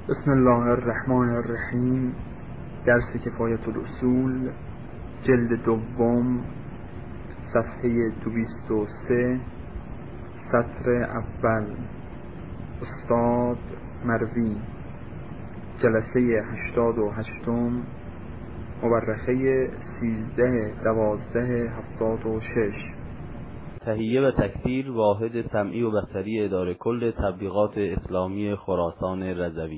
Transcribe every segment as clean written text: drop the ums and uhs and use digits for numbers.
بسم الله الرحمن الرحیم. درس کفایت الاصول، جلد دوم، صفحه 203، سطر اول. استاد مروی، جلسه 88، مورخه 13/12/76. تهیه و تکثیر واحد سمعی و بصری اداره کل تبلیغات اسلامی خراسان رضوی.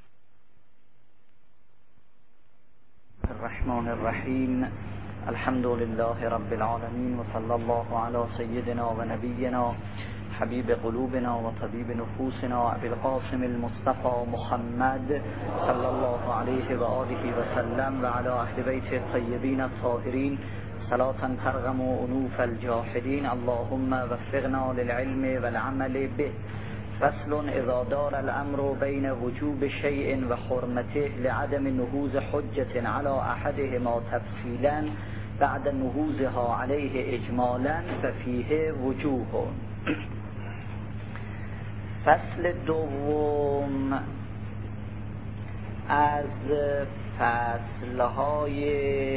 الرحمن الرحیم. الحمد لله رب العالمین و صلی الله علی سیدنا و نبینا حبیب قلوبنا و طبیب نفوسنا ابی القاسم المصطفى محمد صلی الله علیه و آله و سلم و علی اهل بیت الطیبین الطاهرین صلاة ترغم انوف الجاحدین. اللهم وفقنا للعلم والعمل به. فصل: اذا دار الامر بین وجوب شیء و حرمته لعدم نهوض حجة على احدهما تفصیلا بعد نهوضها علیه اجمالا ففیه وجوه. فصل دوم از فصلهای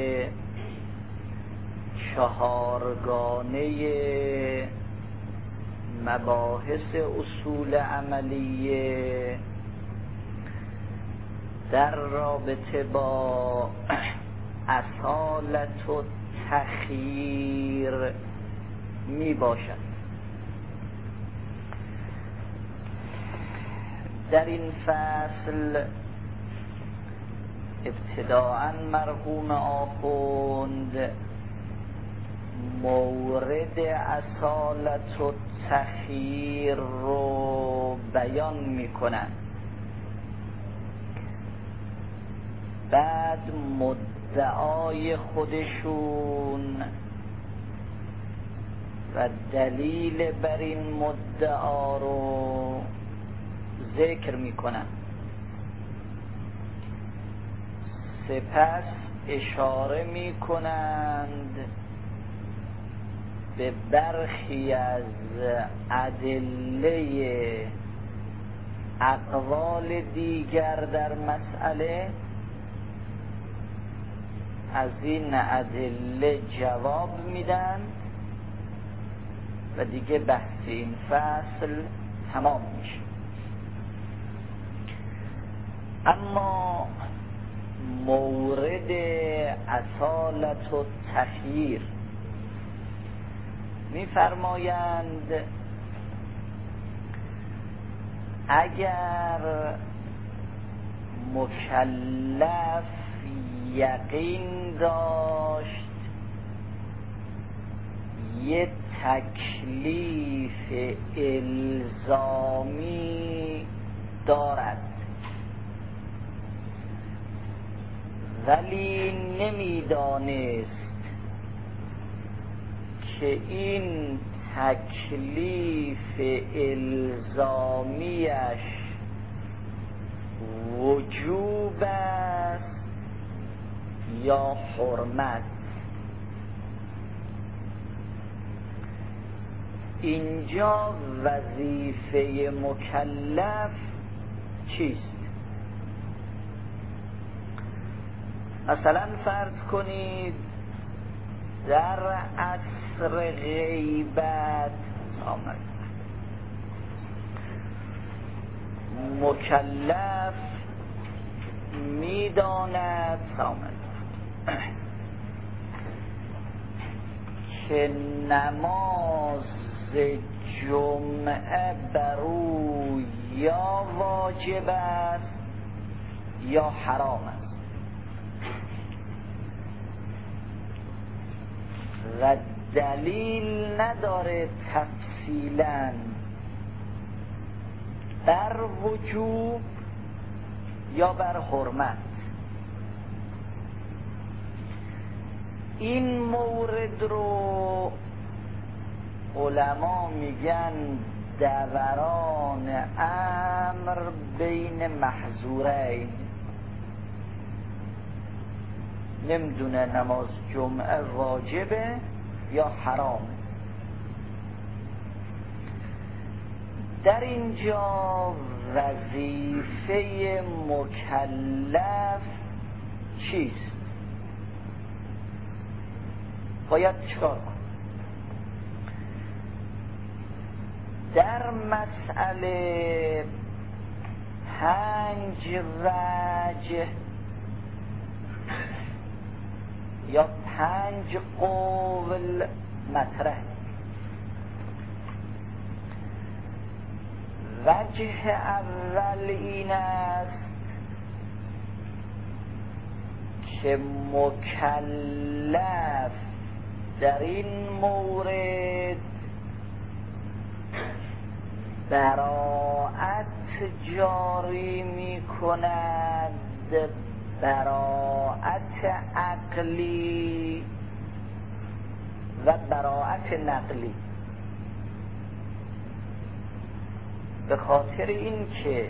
چهارگانه مباحث اصول عملیه در رابطه با اصالت و تخییر می باشد. در این فصل ابتداءً مرحوم آخوند مورد اصالت و تخییر رو بیان میکنن، بعد مدعای خودشون و دلیل بر این مدعا رو ذکر میکنن، سپس اشاره میکنند به برخی از ادله اقوال دیگر در مسئله. از این ادله جواب میدن و دیگه بحث این فصل تمام میشه. اما مورد اصالت و تخییر می‌فرمایند اگر مکلف یقین داشت یه تکلیف الزامی دارد ولی نمی‌دانست که این تکلیف الزامیش وجوب است یا حرمت. اینجا وظیفه مکلف چیست؟ مثلا فرض کنید در عصر غیبت مکلف میداند که نماز جمعه بر او یا واجب است یا حرام است و دلیل نداره تفصیلاً بر وجوب یا بر حرمت. این مورد رو علما میگن دوران امر بین محظورین. نمیدونه نماز جمعه واجبه یا حرامه. در اینجا وظیفه مکلف چیست؟ باید چیکار کنه؟ در مسئله 5 وجه یا 5 قول مطرح. وجه اول این است که مکلف در این مورد براءت جاری می کند، براءت عقلی و براءت نقلی. به خاطر این که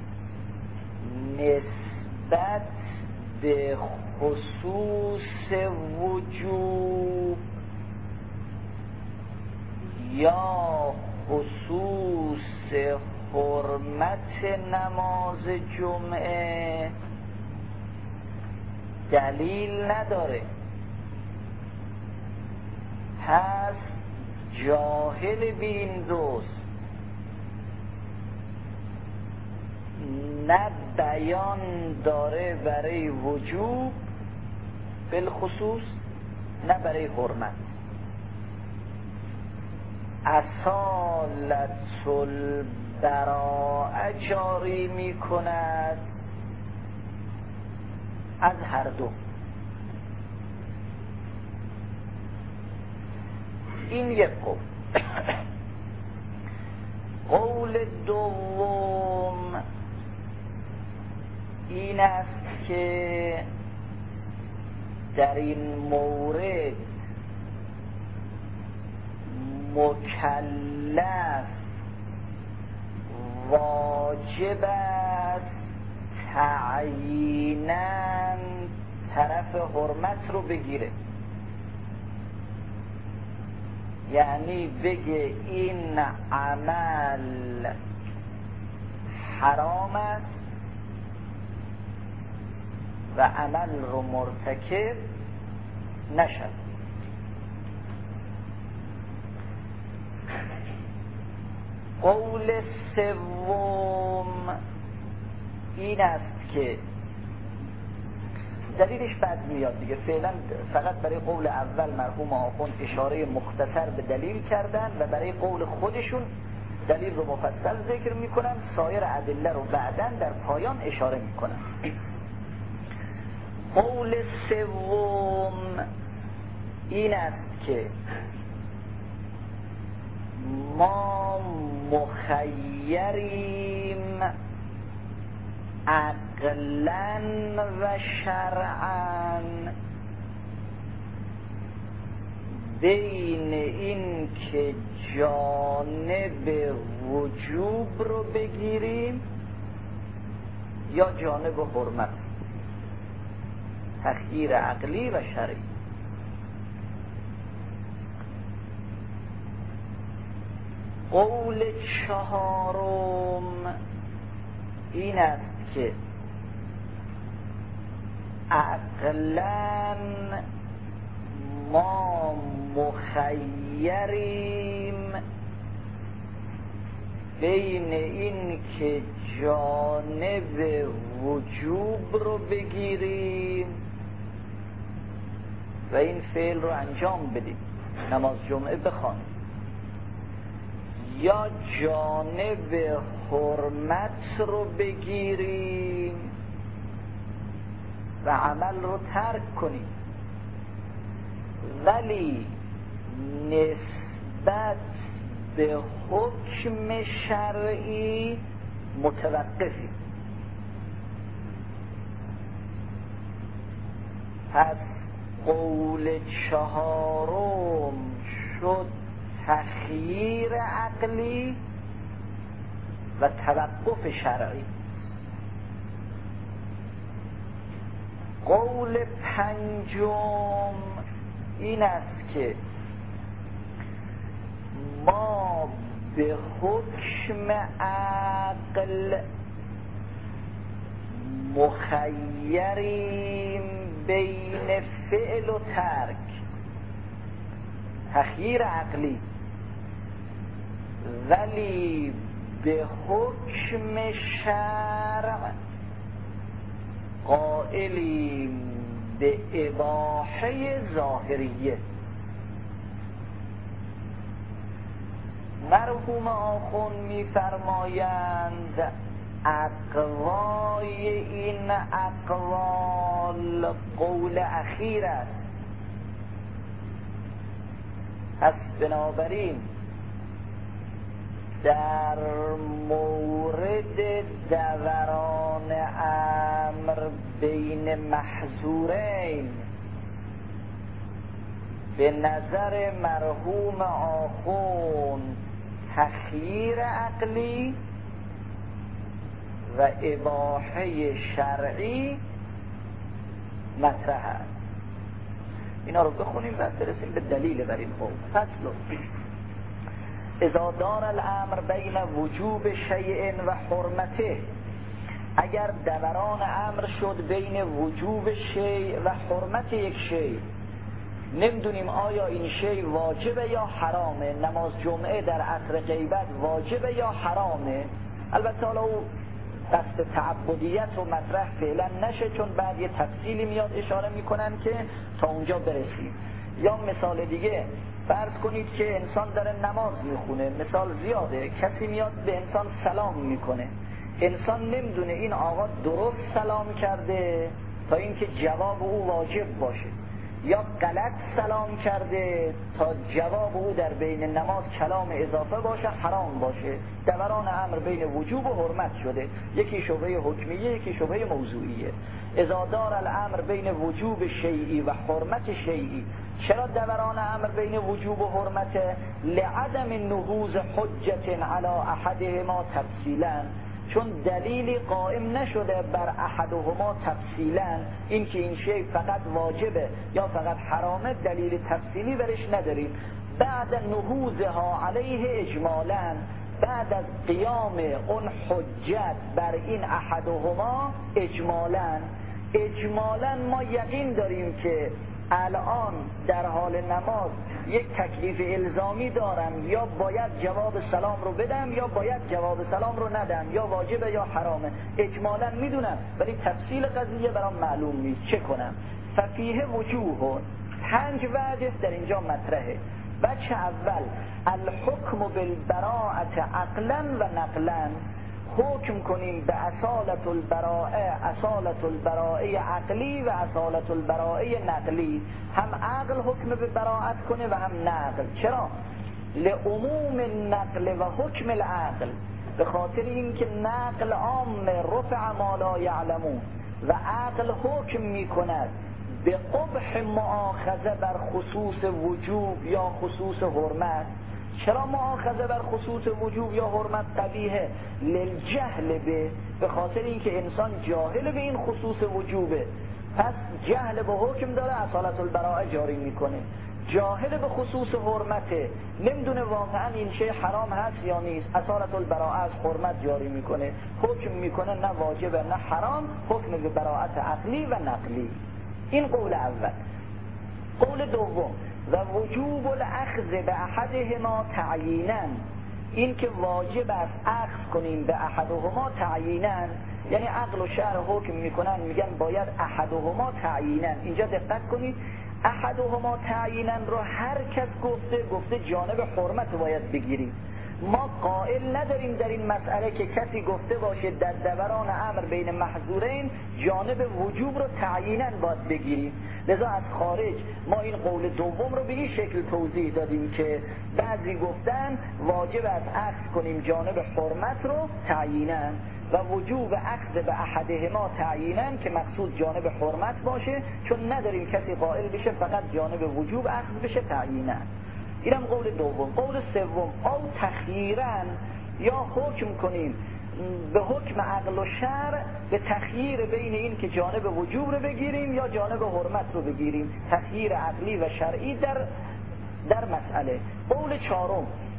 نسبت به خصوص وجوب یا خصوص حرمت نماز جمعه دلیل نداره، پس جاهل بی این دوست نه بیان داره برای وجوب بالخصوص نه برای حرمت. اصالت البراءه جاری می کند از هر دو. این یک قول. قول دوم این است که در این مورد مکلف واجب است تعییناً طرف حرمت رو بگیره، یعنی بگه این عمل حرام است و عمل رو مرتکب نشد. قول سوم این است که دلیلش بعد میاد دیگه، فعلا فقط برای قول اول مرحوم آخوند اشاره مختصر به دلیل کردن و برای قول خودشون دلیل رو مفصل ذکر میکنن، سایر ادله رو بعداً در پایان اشاره میکنن. قول سوم این است که ما مخیریم عقلاً و شرعاً بین این که جانب وجوب رو بگیریم یا جانب حرمت، تخییر عقلی و شرعی. قول چهارم این است که عقلاً ما مخیریم بین این که جانب وجوب رو بگیریم و این فعل رو انجام بدیم، نماز جمعه بخوانیم، یا جانب حرمت رو بگیریم و عمل رو ترک کنیم، ولی نسبت به حکم شرعی متوقفیم. پس قول چهارم شد تخییر عقلی و توقف شرعی. قول پنجم این است که ما به حکم عقل مخیریم بین فعل و ترک. تخییر عقلی. ولی به حکم شرع قائلیم به اباحه ظاهریه. مرحوم آخوند می‌فرمایند اقوای این اقوال قول اخیر است. پس بنابراین در مورد دوران امر بین محظورین به نظر مرحوم آخوند تخییر عقلی و اباحه شرعی مطرح است. اینا رو بخونیم و برسیم به دلیل بر این قول. فصل: اذا دار الامر بین وجوب شیء و حرمته، اگر دوران امر شد بین وجوب شیء و حرمت یک شیء، نمیدونیم آیا این شیء واجبه یا حرامه. نماز جمعه در عصر غیبت واجبه یا حرامه. البته حالا او قصد تعبدیت و مطرح فعلا نشه، چون بعد یه تفصیلی میاد اشاره میکنن که تا اونجا برسیم. یا مثال دیگه، فرض کنید که انسان داره نماز میخونه، مثال زیاده، کسی میاد به انسان سلام میکنه، انسان نمیدونه این آقا درست سلام کرده تا اینکه جواب او واجب باشه، یا غلط سلام کرده تا جواب او در بین نماز کلام اضافه باشه، حرام باشه. دوران امر بین وجوب و حرمت شده، یکی شبهه حکمیه یکی شبهه موضوعیه. اذا دار الامر بین وجوب شیئی و حرمت شیئی. چرا دوران امر بین وجوب و حرمت؟ لعدم نهوض حجت علی احدهما تفصیلا، چون دلیلی قائم نشده بر احدهما تفصیلا، این که این شیء فقط واجبه یا فقط حرامه، دلیل تفصیلی برش نداریم. بعد نهوضها علیه اجمالا، بعد از قیام اون حجت بر این احدهما اجمالا ما یقین داریم که الان در حال نماز یک تکلیف الزامی دارم، یا باید جواب سلام رو بدم یا باید جواب سلام رو ندم، یا واجبه یا حرامه. اجمالا میدونم ولی تفصیل قضیه برام معلوم نیست، چه کنم؟ ففیه وجوه، 5 وجه در اینجا مطرحه. وجه اول الحکم بالبراءة عقلا و نقلا، حکم کنیم به اصالت البراءه عقلی و اصالت البراءه نقلی. هم عقل حکم به براءت کنه و هم نقل. چرا؟ لعموم النقل و حکم العقل، به خاطر اینکه نقل عام رفع ما لا یعلمون و عقل حکم میکند به قبح مؤاخذه بر خصوص وجوب یا خصوص حرمت. چرا مؤاخذه بر خصوص وجوب یا حرمت قبیحه؟ للجهل به خاطر اینکه انسان جاهل به این خصوص وجوبه، پس جهل به حکم داره، اصالت البراءه جاری میکنه. جاهل به خصوص حرمته، نمیدونه واقعا این شی حرام هست یا نیست، اصالت البراءه از حرمت جاری میکنه، حکم میکنه نه واجبه نه حرام، حکم به براءت عقلی و نقلی. این قول اول. قول دوم و وجوب الاخذ به احدهما تعیینا، این که واجب است اخذ کنیم به احدهما تعیینا، یعنی عقل و شرع حکم میکنن میگن باید احدهما تعیینا. اینجا دقت کنید، احدهما تعیینا رو هر کس گفته جانب حرمت باید بگیریم. ما قائل نداریم در این مسئله که کسی گفته باشه در دوران امر بین محظورین جانب وجوب رو تعیینا باید بگیریم. لذا از خارج ما این قول دوم رو به این شکل توضیح دادیم که بعضی گفتن واجب است اخذ کنیم جانب حرمت رو تعیینا و وجوب اخذ به احدهما تعیینا که مقصود جانب حرمت باشه، چون نداریم کسی قائل بشه فقط جانب وجوب اخذ بشه تعیینا. اینم قول دوم. قول سوم او تخییرا، یا حکم کنیم به حکم عقل و شرع به تخییر بین این که جانب وجوب رو بگیریم یا جانب حرمت رو بگیریم، تخییر عقلی و شرعی در مسئله. قول چهارم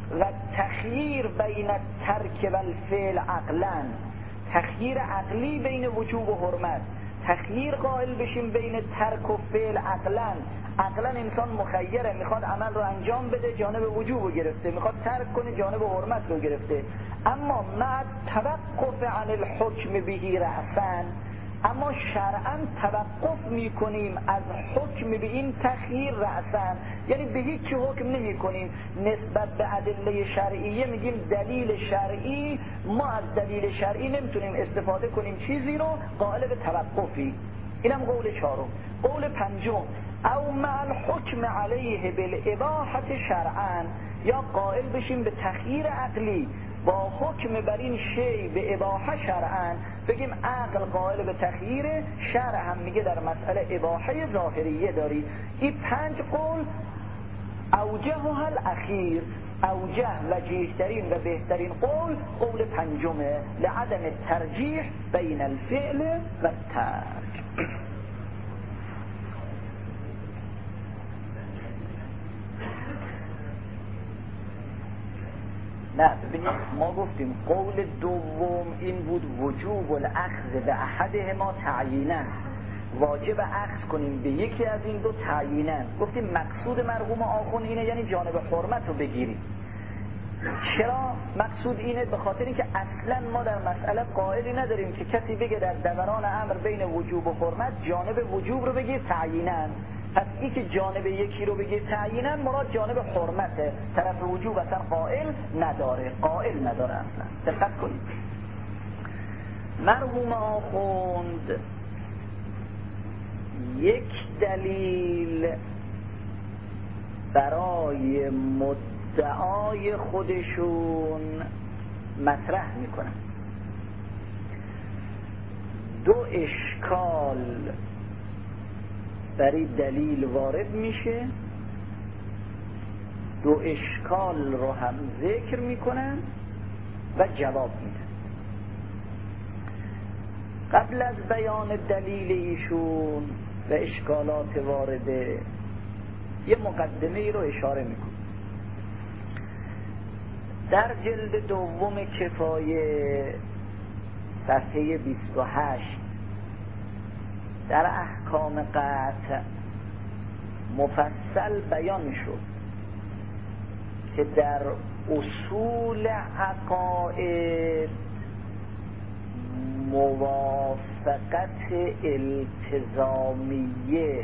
و تخییر بین ترک و الفعل عقلا، تخییر عقلی بین وجوب و حرمت، تخییر قائل بشیم بین ترک و فعل عقلا. عقلا انسان مخیره، میخواد عمل رو انجام بده جانب وجوب رو گرفته، میخواد ترک کنه جانب حرمت رو گرفته. اما مع توقف عن الحکم بهی رأسا، اما شرعا توقف میکنیم از حکم به این تخییر رأسا، یعنی به هیچ حکم نمی کنیم نسبت به ادله شرعیه. میگیم دلیل شرعی، ما از دلیل شرعی نمیتونیم استفاده کنیم چیزی رو قائل به توقفی. اینم قول چهارم. قول پنجم، او مع الحکم علیه بالاباحه شرعا، یا قائل بشیم به تخییر عقلی با حکم بر این شی به اباحه شرعا، بگیم عقل قائل به تخییر، شرع هم میگه در مسئله اباحه ظاهریه داری. این 5 قول اوجهها الاخیر، اوجه وجیه‌ترین و بهترین قول پنجمه، لعدم الترجیح بین الفعل و الترک. نه ببینید، ما گفتیم قول دوم این بود وجوب الاخذ به احدهما تعیینا، واجب اخذ کنیم به یکی از این دو تعیینا. گفتیم مقصود مرحوم آخوند اینه، یعنی جانب حرمت رو بگیریم. چرا مقصود اینه؟ به خاطر اینکه اصلا ما در مسئله قائلی نداریم که کسی بگه در دوران امر بین وجوب و حرمت جانب وجوب رو بگیر تعیینا. پس این که جانب یکی رو بگیر تعیینا مراد جانب حرمته، طرف وجوب اصلا قائل نداره اصلا. دقت کنید، مرحوم آخوند یک دلیل برای مدعای خودشون مطرح میکنن. 2 اشکال برای دلیل وارد میشه، 2 اشکال رو هم ذکر میکنن و جواب میدن. قبل از بیان دلیل ایشون و اشکالات وارده یه مقدمه ای رو اشاره میکنن. در جلد دوم کفایه صفحه 28 در احکام قطع مفصل بیان شد که در اصول عقاید موافقت التزامیه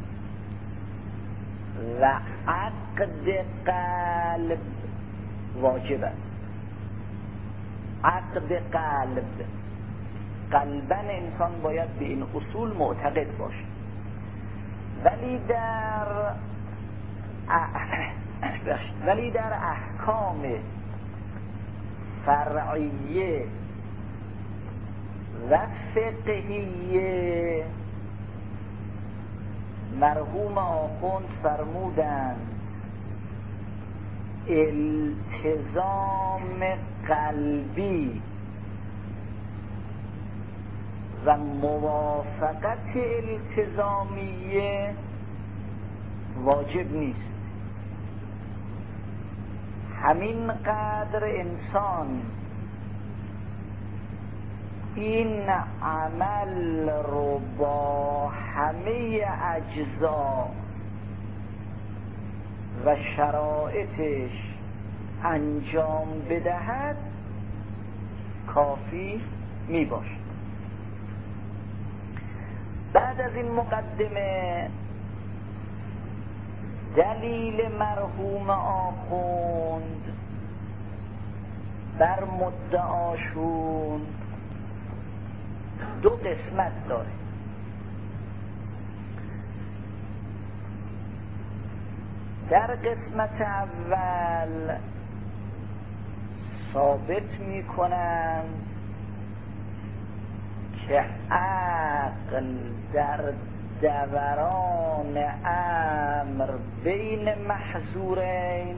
و عقد قلب واجب است. عقد قلبا انسان باید به این اصول معتقد باشه، ولی در احکام فرعیه و فقهیه مرحوم آخوند فرمودند التزام قلبی و موافقت التزامیه واجب نیست. همین قدر انسان این عمل رو با همه اجزا و شرایطش انجام بدهد کافی می باشد. بعد از این مقدمه دلیل مرحوم آخوند بر مدعاشون 2 قسمت داره. در قسمت اول ثابت می‌کنند که عقل در دوران امر بین محظورین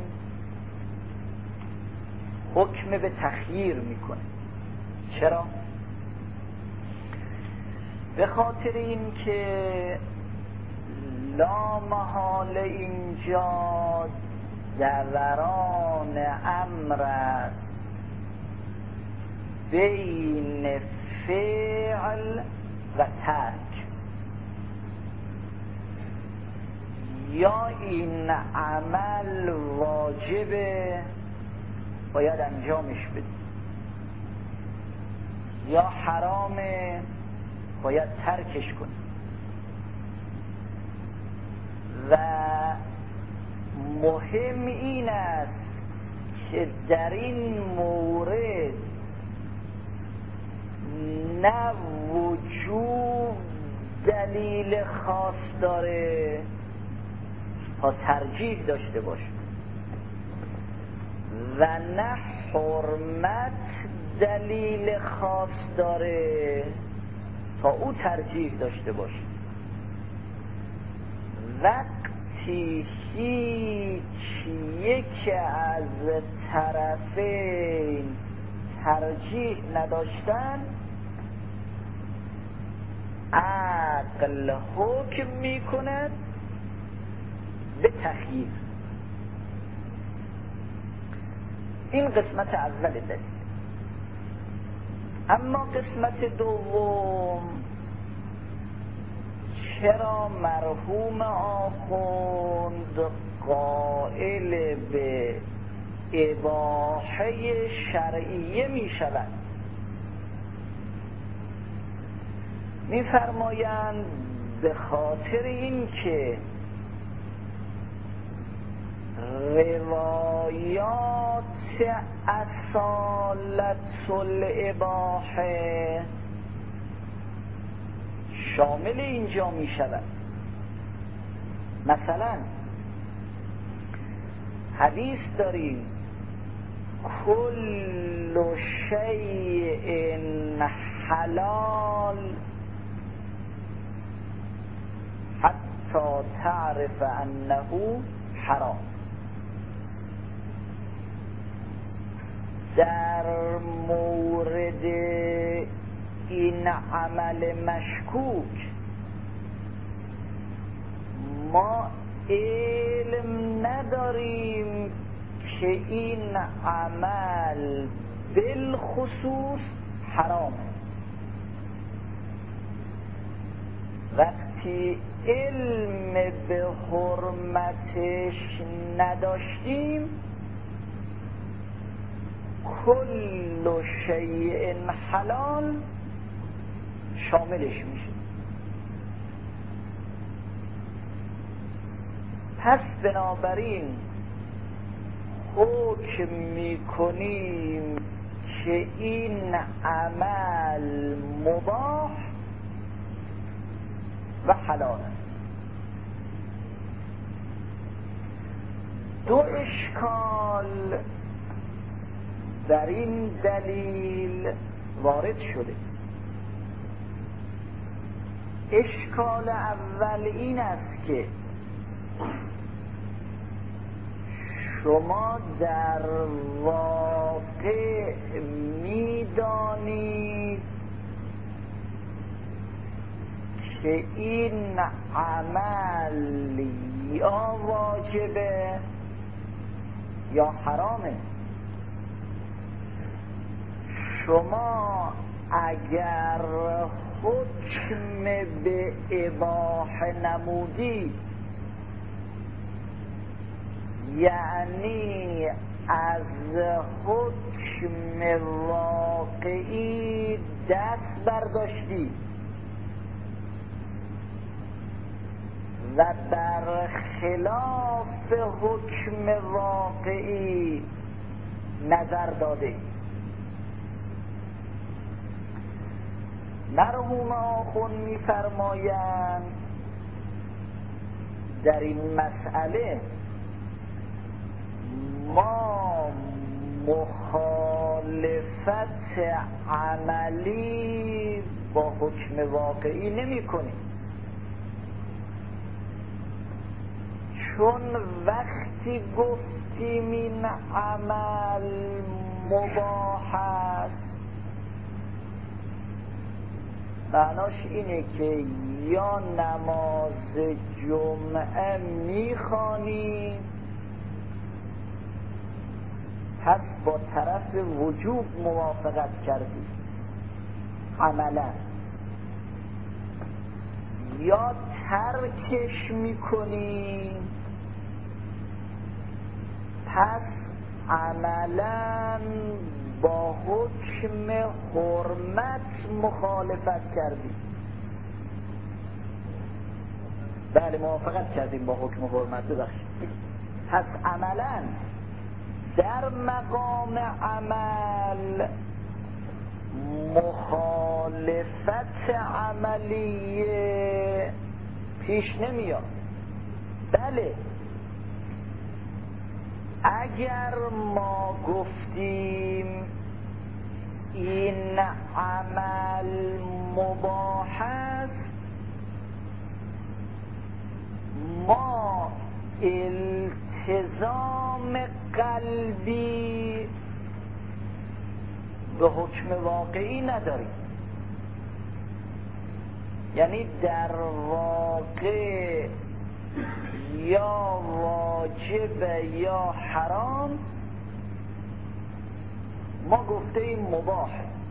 حکم به تخییر میکنه. چرا؟ به خاطر این که لا محاله اینجا دوران امر است بین فعل و ترک، یا این عمل واجبه باید انجامش بدی، یا حرامه باید ترکش کنی. و مهم این است که در این مورد نه وجود دلیل خاص داره تا ترجیح داشته باشه و نه حرمت دلیل خاص داره تا او ترجیح داشته باشه. وقتی هیچ یک از طرفین ترجیح نداشتن، عقل حکم میکند به تخییر. این قسمت اول دلیل. اما قسمت دوم، چرا مرحوم آخوند قائل به اباحه شرعیه می شود؟ می فرمایند به خاطر این که روایات اصالت الاباحه شامل اینجا می شود. مثلا حدیث داریم کل شیء حلال حتی تعرف انه حرام. در مورد این عمل مشکوک ما علم نداریم که این عمل بالخصوص حرامه. وقتی علم به حرمتش نداشتیم، کل شیء حلال شاملش میشه. پس بنابراین حکم میکنیم که این عمل مباح و حلال است. دو اشکال در این دلیل وارد شده. اشکال اول این است که شما در واقع میدانید که این عمل یا واجبه یا حرامه. شما اگر حکم به اباحه نمودید، یعنی از حکم واقعی دست برداشتید و بر خلاف حکم واقعی نظر دادید. مرحوم آخوند می‌فرمایند در این مسئله ما مخالفت عملی با حکم واقعی نمی کنیم، چون وقتی گفتیم این عمل مباح است، معناش اینه که یا نماز جمعه میخوانیم با طرف وجوب موافقت کردی عملا یا ترکش میکنی، پس عملا با حکم حرمت مخالفت کردی. بله موافقت کردیم با حکم حرمت، ببخشید. پس عملا در مقام عمل مخالفت عملیه پیش نمیاد. بله اگر ما گفتیم این عمل مباح است، ما التزام قلبی به حکم واقعی نداریم. یعنی در واقع یا واجب یا حرام ما گفته ایم مباح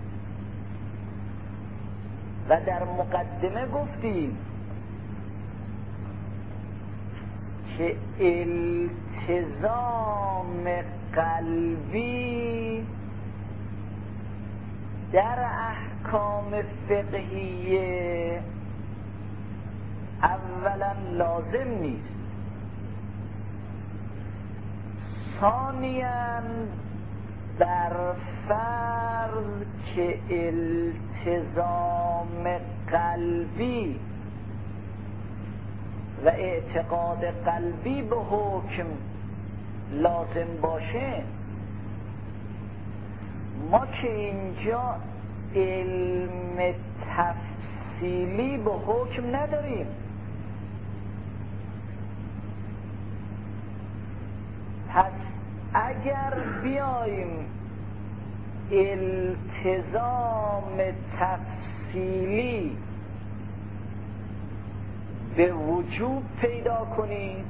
و در مقدمه گفتیم که التزام قلبی در احکام فقهیه اولا لازم نیست، ثانیاً در فرض که التزام قلبی و اعتقاد قلبی به حکم لازم باشه، ما که اینجا علم تفصیلی به حکم نداریم. پس اگر بیاییم التزام تفصیلی به وجوب پیدا کنیم،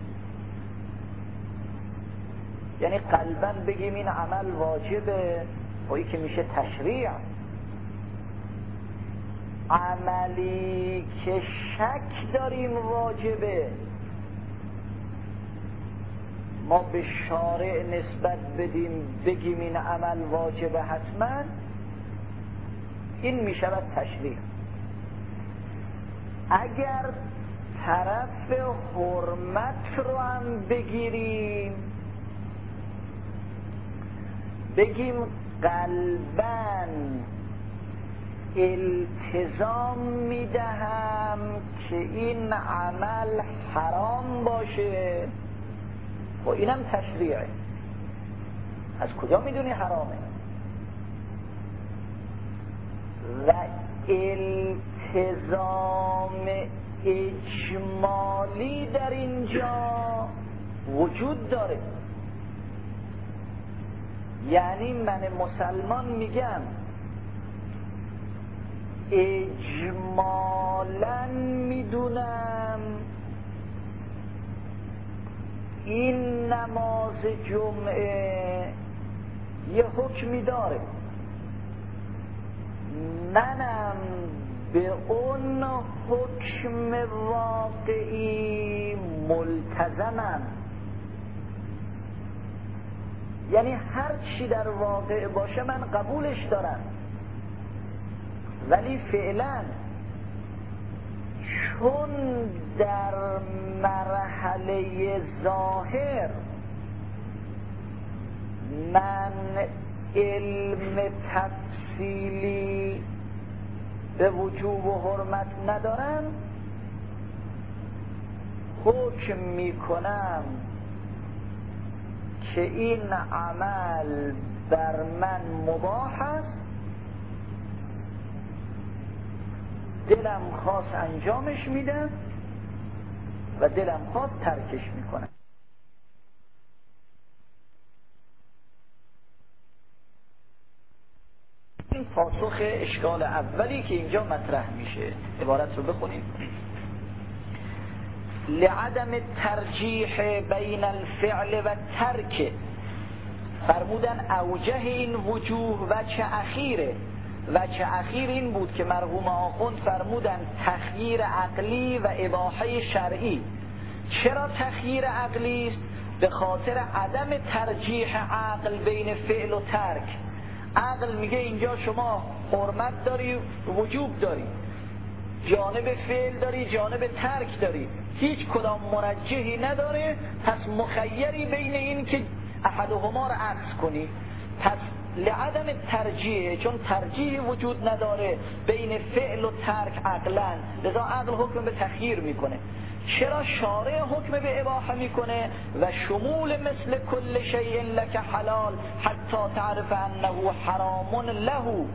یعنی قلباً بگیم این عمل واجبه، خب که میشه تشریع. عملی که شک داریم واجبه، ما به شارع نسبت بدیم بگیم این عمل واجبه حتما، این میشود تشریع. اگر طرف حرمت رو هم بگیریم، بگیم قلباً التزام میدهم که این عمل حرام باشه، و اینم تشریعه. از کجا میدونی حرامه؟ و التزام اجمالی در اینجا وجود داره. یعنی من مسلمان میگم اجمالاً میدونم این نماز جمعه یه حکمی داره، منم به اون حکم واقعی ملتزمم. یعنی هر چی در واقع باشه من قبولش دارم، ولی فعلا چون در مرحله ظاهر من علم تفصیلی به وجوب و حرمت ندارم، حکم میکنم که این عمل بر من مباح است، دلم خواست انجامش میدم و دلم خواست ترکش میکنم. این پاسخ اشکال اولی که اینجا مطرح میشه. عبارت رو بخونیم: لعدم ترجیح بین الفعل و ترک فرمودن اوجه این وجوه وجه اخیره. وجه اخیر این بود که مرحوم آخوند فرمودن تخییر عقلی و اباحه شرعی. چرا تخییر عقلی است؟ به خاطر عدم ترجیح عقل بین فعل و ترک. عقل میگه اینجا شما حرمت داری، وجوب داری، جانب فعل داری، جانب ترک داری، هیچ کدام مرجحی نداره، پس مخیری بین این که احدهما را عکس کنی. پس لعدم ترجیح، چون ترجیح وجود نداره بین فعل و ترک عقلا، لذا عقل حکم به تخییر میکنه. چرا شارع حکم به اباحه میکنه؟ و شمول مثل کل شیء لک حلال حتی تعرف انه حرام له،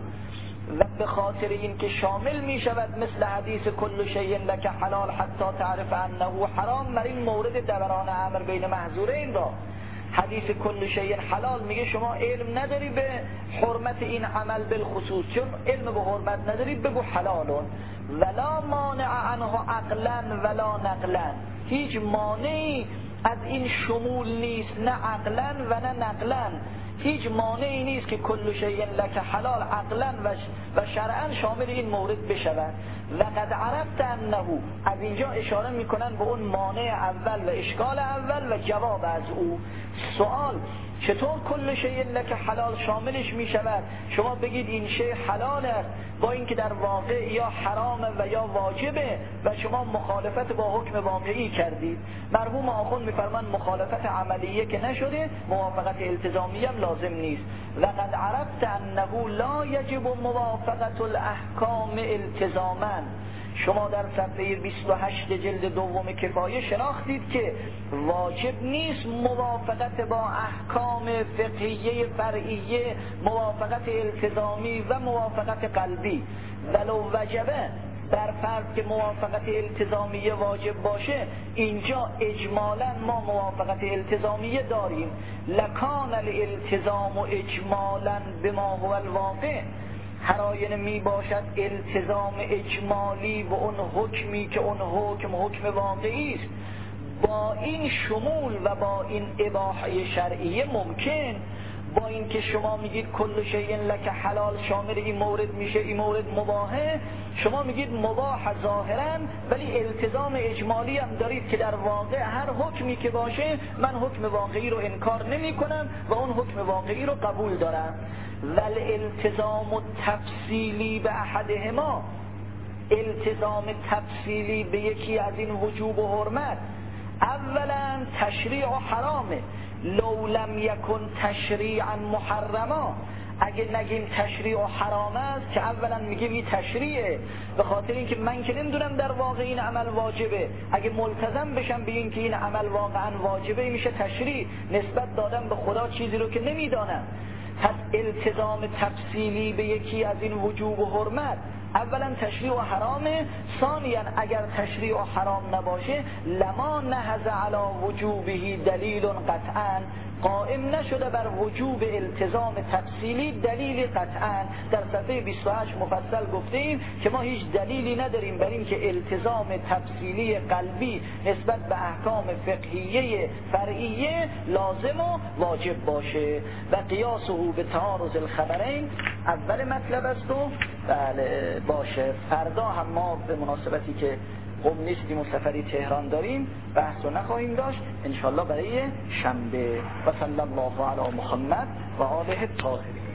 و به خاطر این که شامل می شود مثل حدیث کل شیء لک حلال حتی تعرف انه حرام، در این مورد دوران امر بین محظورین را. حدیث کل شیء حلال میگه شما علم نداری به حرمت این عمل بالخصوص، چون علم به حرمت نداری بگو حلالون. ولا مانع عنه عقلا ولا نقلا، هیچ مانعی از این شمول نیست، نه عقلا و نه نقلا. هیچ مانعی نیست که کل شیء لک حلال عقلا و شرعا شامل این مورد بشود. لقد عرفت انه، از اینجا اشاره میکنن به اون مانع اول و اشکال اول و جواب از او. سوال چطور کل شیء لک حلال شاملش میشود؟ شما بگید این شیء حلال است با اینکه در واقع یا حرامه و یا واجبه و شما مخالفت با حکم واقعی کردید. مرحوم آخوند میفرمان مخالفت عملیه که نشده، موافقت التزامی هم لازم نیست. لقد عرفت انه لا یجب موافقت الاحکام التزاما. شما در صفحه 28 جلد دوم کفایه شناختید که واجب نیست موافقت با احکام فقهیه فرعیه، موافقت التزامی و موافقت قلبی. ولو وجبه، در فرض که موافقت التزامیه واجب باشه، اینجا اجمالا ما موافقت التزامیه داریم. لکان الالتزام اجمالا بما هو الواقع، هر آینه می باشد التزام اجمالی و اون حکمی که اون حکم واقعی است، با این شمول و با این اباحه شرعیه ممکن. با اینکه شما میگید کل شیء لک حلال شامل این مورد میشه، این مورد مباحه، شما میگید مباح ظاهرا، ولی التزام اجمالی هم دارید که در واقع هر حکمی که باشه من حکم واقعی رو انکار نمی کنم و اون حکم واقعی رو قبول دارم. ول التزام تفصیلی به احدهما، التزام تفصیلی به یکی از این وجوب و حرمت، اولا تشریع و حرامه. لو لم یکن تشریعا محرما، اگه نگیم تشریع و حرام است که اولا میگیم این تشریعه، به خاطر اینکه من که نمیدونم در واقع این عمل واجبه، اگه ملتزم بشم به این که این عمل واقعا واجبه میشه تشریع، نسبت دادم به خدا چیزی رو که نمیدانم. پس التزام تفصیلی به یکی از این وجوب و حرمت، اولا تشریع و حرامه. ثانیا اگر تشریع و حرام نباشه لما نهز علی وجوبه دلیل قطعا، قائم نشده بر وجوب التزام تفصیلی دلیل قطعا. در صفحه 28 مفصل گفتیم که ما هیچ دلیلی نداریم بر این که التزام تفصیلی قلبی نسبت به احکام فقهیه فرعیه لازم و واجب باشه. و قیاس او به تعارض الخبرین اول مطلب است. و بله باشه، فردا هم ما به مناسبتی که قم نیستیم و سفری تهران داریم بحث رو نخواهیم داشت، انشالله برای شنبه. و صلی الله علی محمد و آله الطاهرین.